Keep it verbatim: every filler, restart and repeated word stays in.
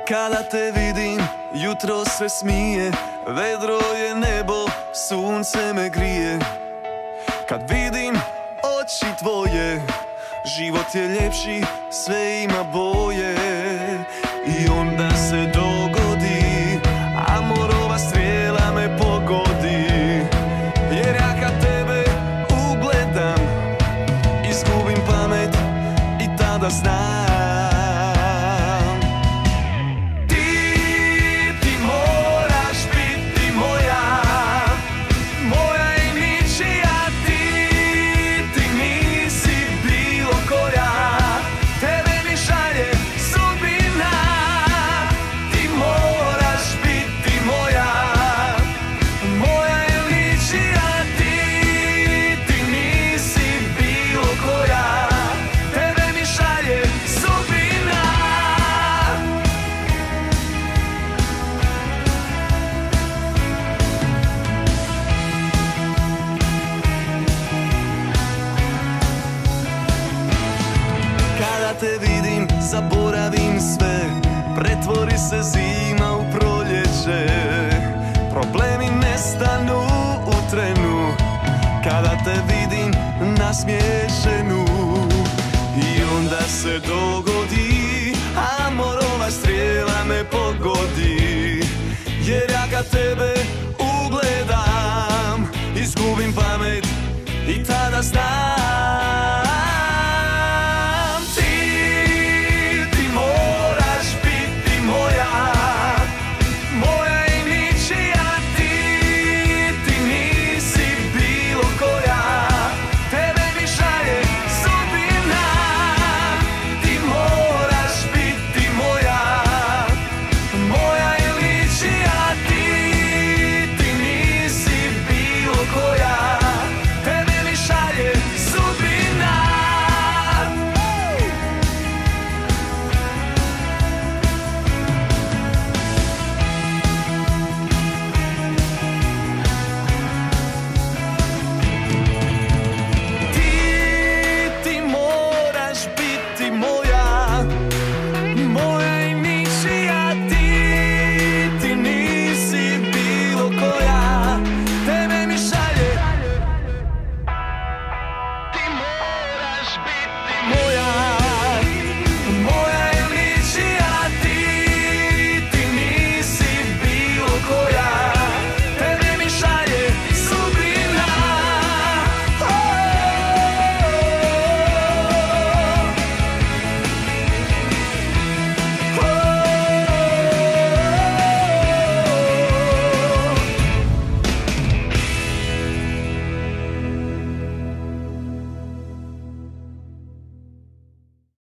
Kada te vidim, jutro se smije, vedro je nebo, sunce me grije. Kad vidim oči tvoje, život je ljepši, sve ima boje. I onda se dogodi, amorova strijela me pogodi. Jer ja kad tebe ugledam, izgubim pamet i tada znam. Kada te vidim, zaboravim sve, pretvori se zima u proljeće. Problemi nestanu u trenu, kada te vidim nasmiješenu. I onda se dogodi, amorova strijela me pogodi. Jer ja kad tebe ugledam, izgubim pamet i tada znam.